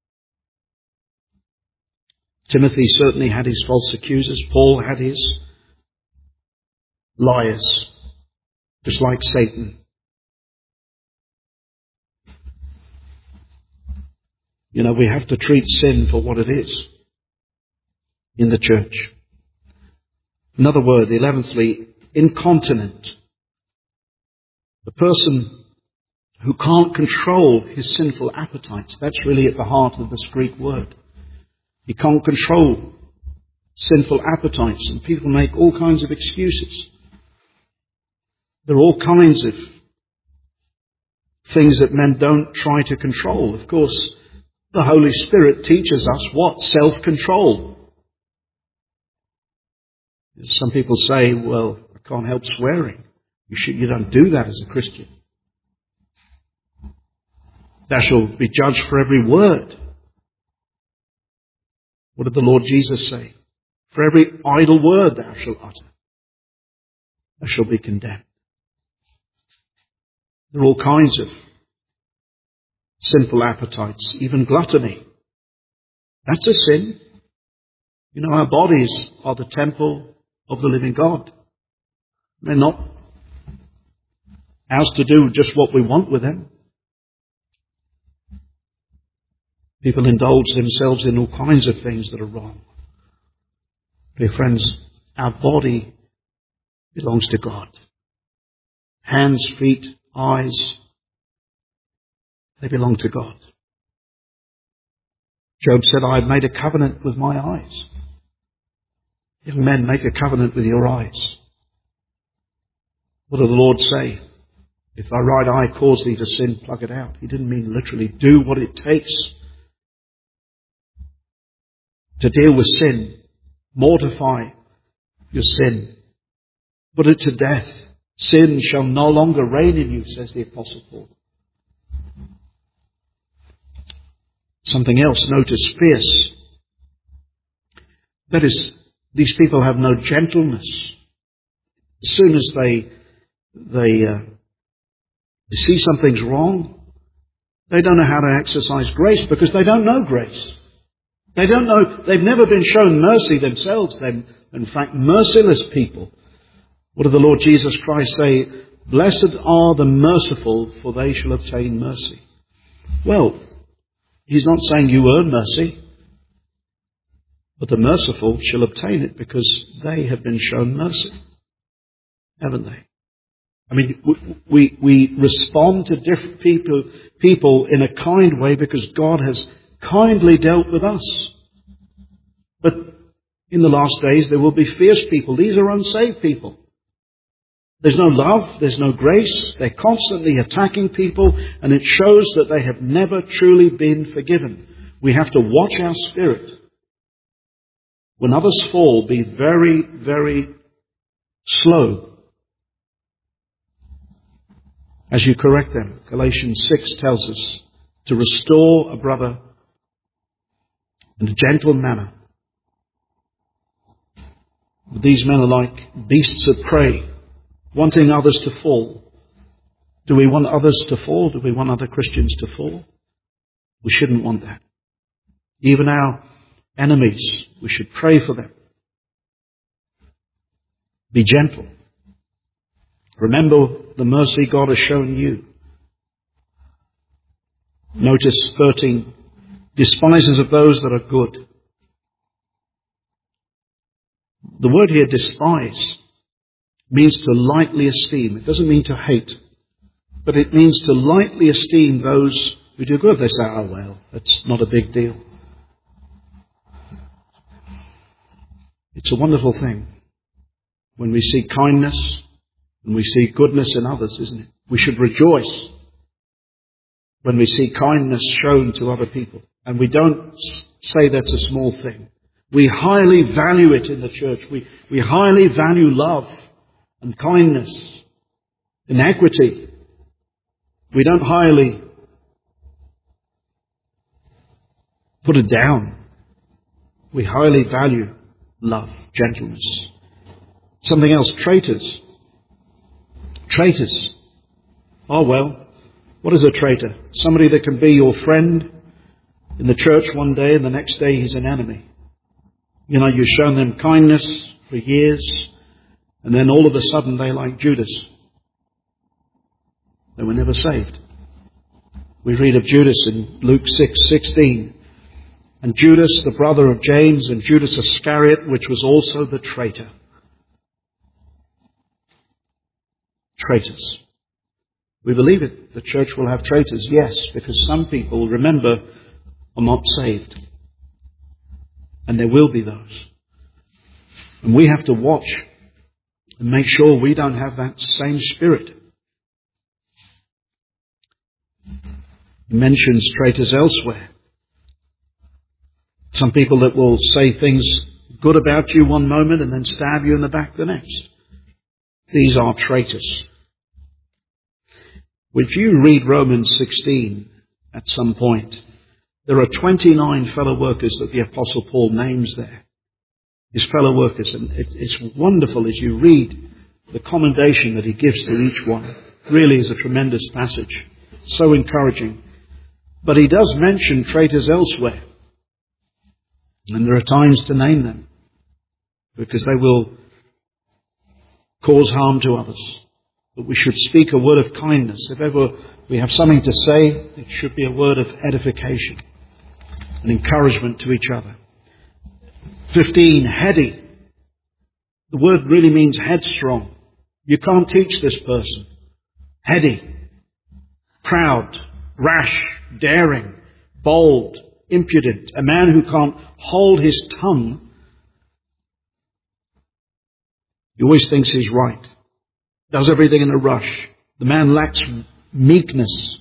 Timothy certainly had his false accusers. Paul had his liars, just like Satan. You know, we have to treat sin for what it is in the church. Another word, 11thly, incontinent. The person who can't control his sinful appetites. That's really at the heart of this Greek word. He can't control sinful appetites, and people make all kinds of excuses. There are all kinds of things that men don't try to control. Of course, the Holy Spirit teaches us what? Self-control. Some people say, well, I can't help swearing. You don't do that as a Christian. Thou shalt be judged for every word. What did the Lord Jesus say? For every idle word thou shalt utter, thou shalt be condemned. There are all kinds of sinful appetites, even gluttony. That's a sin. You know, our bodies are the temple of the living God. They're not ours to do just what we want with them. People indulge themselves in all kinds of things that are wrong. Dear friends, our body belongs to God. Hands, feet, eyes, they belong to God. Job said, I have made a covenant with my eyes. Young men, make a covenant with your eyes. What did the Lord say? If thy right eye cause thee to sin, pluck it out. He didn't mean literally do what it takes to deal with sin. Mortify your sin. Put it to death. Sin shall no longer reign in you, says the Apostle Paul. Something else, notice, fierce. That is, these people have no gentleness. As soon as they see something's wrong, they don't know how to exercise grace because they don't know grace. They don't know, they've never been shown mercy themselves. They're, in fact, merciless people. What did the Lord Jesus Christ say? Blessed are the merciful, for they shall obtain mercy. Well, He's not saying you earn mercy, but the merciful shall obtain it because they have been shown mercy, haven't they? I mean, we respond to different people in a kind way because God has kindly dealt with us. But in the last days there will be fierce people. These are unsaved people. There's no love, there's no grace. They're constantly attacking people, and it shows that they have never truly been forgiven. We have to watch our spirit. When others fall, be very, very slow as you correct them. Galatians 6 tells us to restore a brother in a gentle manner. These men are like beasts of prey, wanting others to fall. Do we want others to fall? Do we want other Christians to fall? We shouldn't want that. Even our enemies, we should pray for them. Be gentle. Remember the mercy God has shown you. Notice 13, despisers of those that are good. The word here, despise, means to lightly esteem. It doesn't mean to hate, but it means to lightly esteem those who do good. They say, oh well, that's not a big deal. It's a wonderful thing when we see kindness and we see goodness in others, isn't it? We should rejoice when we see kindness shown to other people. And we don't say that's a small thing. We highly value it in the church. We highly value love and kindness and equity. We don't highly put it down. We highly value love, gentleness. Something else, traitors. Traitors. Oh well, what is a traitor? Somebody that can be your friend in the church one day and the next day he's an enemy. You know, you've shown them kindness for years, and then all of a sudden they like Judas. They were never saved. We read of Judas in Luke 6:16. And Judas, the brother of James, and Judas Iscariot, which was also the traitor. Traitors. We believe it. The church will have traitors, yes, because some people, remember, are not saved. And there will be those. And we have to watch and make sure we don't have that same spirit. He mentions traitors elsewhere. Some people that will say things good about you one moment and then stab you in the back the next. These are traitors. If you read Romans 16 at some point, there are 29 fellow workers that the Apostle Paul names there. His fellow workers. And it's wonderful as you read the commendation that he gives to each one. Really is a tremendous passage. So encouraging. But he does mention traitors elsewhere. And there are times to name them, because they will cause harm to others. But we should speak a word of kindness. If ever we have something to say, it should be a word of edification and encouragement to each other. 15, heady. The word really means headstrong. You can't teach this person. Heady, proud, rash, daring, bold, impudent, a man who can't hold his tongue. He always thinks he's right. Does everything in a rush. The man lacks meekness.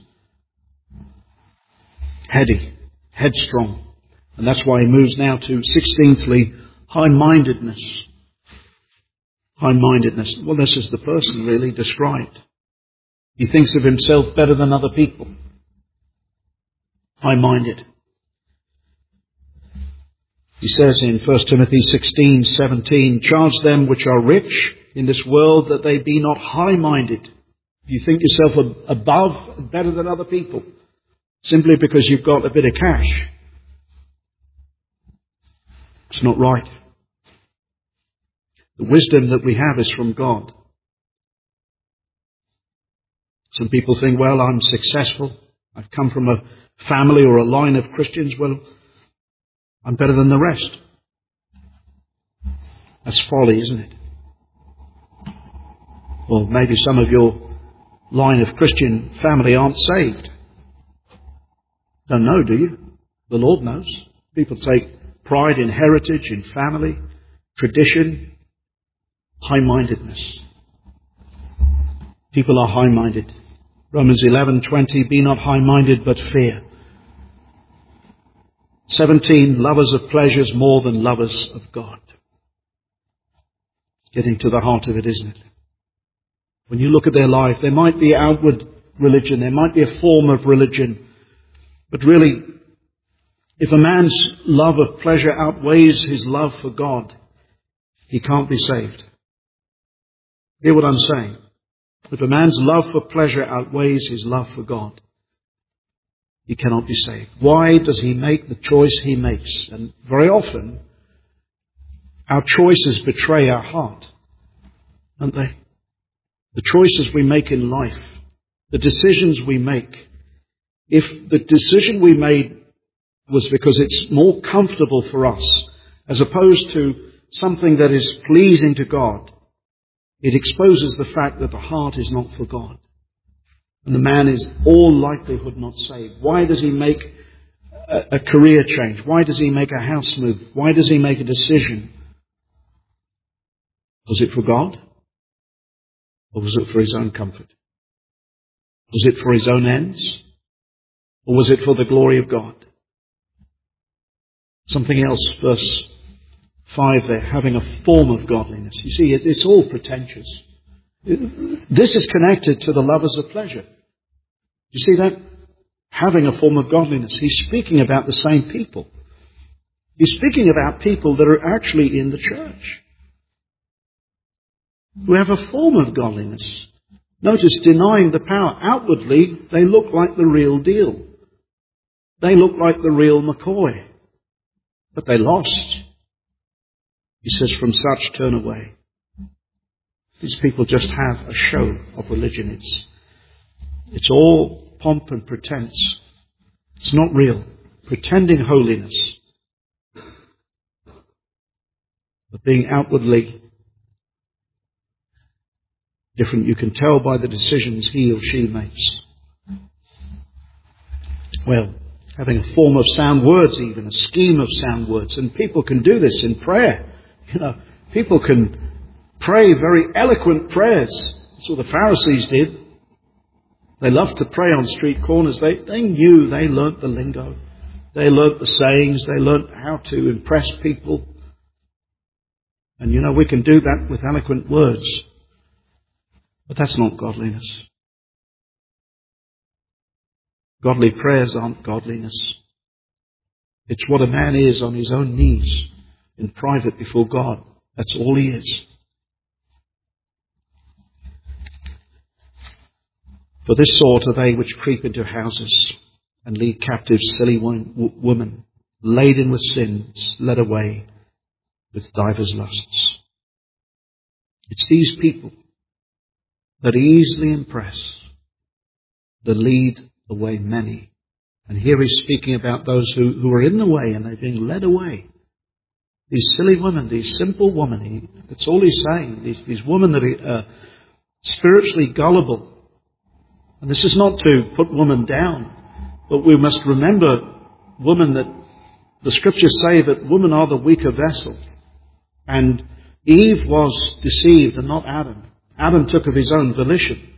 Heady, headstrong. And that's why he moves now to 16thly, high-mindedness. High-mindedness. Well, this is the person really described. He thinks of himself better than other people. High-minded. He says in 1 Timothy 16:17, charge them which are rich in this world that they be not high-minded. You think yourself above and better than other people simply because you've got a bit of cash. It's not right. The wisdom that we have is from God. Some people think, well, I'm successful. I've come from a family or a line of Christians. Well, I'm better than the rest. That's folly, isn't it? Or maybe some of your line of Christian family aren't saved. Don't know, do you? The Lord knows. People take pride in heritage, in family, tradition, high-mindedness. People are high-minded. Romans 11:20, be not high-minded, but fear. 17, lovers of pleasures more than lovers of God. Getting to the heart of it, isn't it? When you look at their life, there might be outward religion, there might be a form of religion, but really, if a man's love of pleasure outweighs his love for God, he can't be saved. Hear what I'm saying? If a man's love for pleasure outweighs his love for God, he cannot be saved. Why does he make the choice he makes? And very often, our choices betray our heart, don't they? The choices we make in life, the decisions we make. If the decision we made was because it's more comfortable for us, as opposed to something that is pleasing to God, it exposes the fact that the heart is not for God. And the man is all likelihood not saved. Why does he make a career change? Why does he make a house move? Why does he make a decision? Was it for God? Or was it for his own comfort? Was it for his own ends? Or was it for the glory of God? Something else, verse 5 there, having a form of godliness. You see, it's all pretentious. This is connected to the lovers of pleasure. You see that? Having a form of godliness. He's speaking about the same people. He's speaking about people that are actually in the church, who have a form of godliness. Notice, denying the power. Outwardly, they look like the real deal. They look like the real McCoy. But they lost. He says, from such turn away. These people just have a show of religion. It's all pomp and pretense. It's not real. Pretending holiness, but being outwardly different. You can tell by the decisions he or she makes. Well, having a form of sound words, even a scheme of sound words. And people can do this in prayer. You know, people can pray very eloquent prayers. That's what the Pharisees did. They loved to pray on street corners. They knew, they learnt the lingo. They learnt the sayings. They learnt how to impress people. And you know, we can do that with eloquent words. But that's not godliness. Godly prayers aren't godliness. It's what a man is on his own knees in private before God. That's all he is. For this sort are they which creep into houses and lead captive silly women, laden with sins, led away with divers lusts. It's these people that easily impress, that lead away many. And here he's speaking about those who are in the way and they're being led away. These silly women, these simple women, that's all he's saying. These women that are spiritually gullible. And this is not to put women down, but we must remember, women, that the scriptures say that women are the weaker vessel. And Eve was deceived and not Adam. Adam took of his own volition.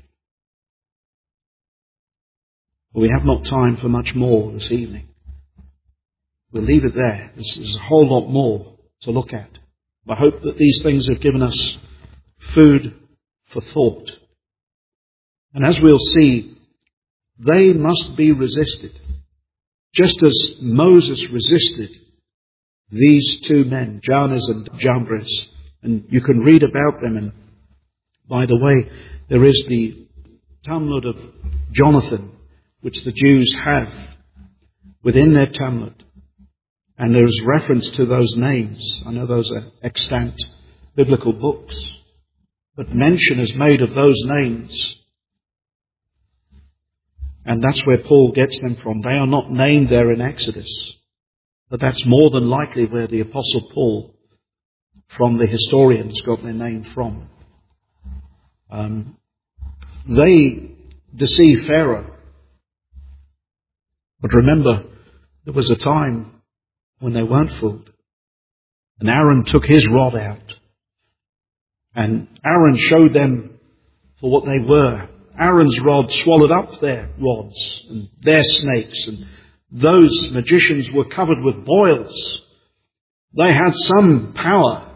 But we have not time for much more this evening. We'll leave it there. There's a whole lot more to look at. I hope that these things have given us food for thought. And as we'll see, they must be resisted. Just as Moses resisted these two men, Jannes and Jambres. And you can read about them. And by the way, there is the Talmud of Jonathan, which the Jews have within their Talmud. And there is reference to those names. I know those are extant biblical books. But mention is made of those names. And that's where Paul gets them from. They are not named there in Exodus. But that's more than likely where the Apostle Paul, from the historians, got their name from. They deceive Pharaoh. But remember, There was a time when they weren't fooled. And Aaron took his rod out. And Aaron showed them for what they were. Aaron's rod swallowed up their rods and their snakes. And those magicians were covered with boils. They had some power.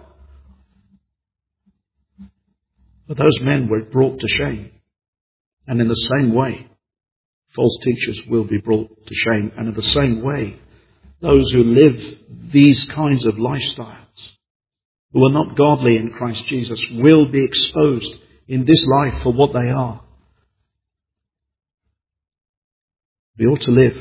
But those men were brought to shame. And in the same way, false teachers will be brought to shame. And in the same way, those who live these kinds of lifestyles, who are not godly in Christ Jesus, will be exposed in this life for what they are. We ought to live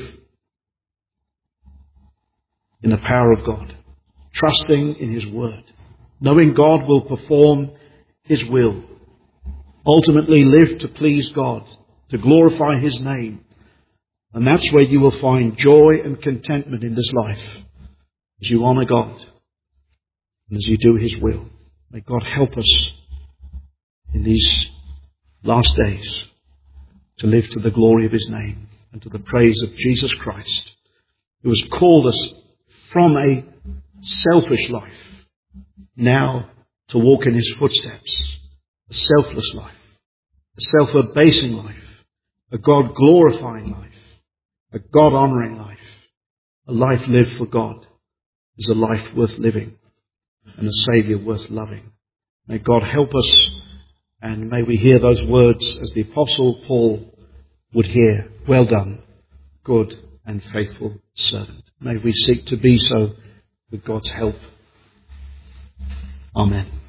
in the power of God, trusting in His Word, knowing God will perform His will, ultimately live to please God, to glorify His name. And that's where you will find joy and contentment in this life, as you honour God and as you do His will. May God help us in these last days to live to the glory of His name and to the praise of Jesus Christ, who has called us from a selfish life now to walk in His footsteps, a selfless life, a self-abasing life, a God-glorifying life, a God-honouring life. A life lived for God is a life worth living and a Saviour worth loving. May God help us, and may we hear those words as the Apostle Paul would hear. Well done, good and faithful servant. May we seek to be so with God's help. Amen.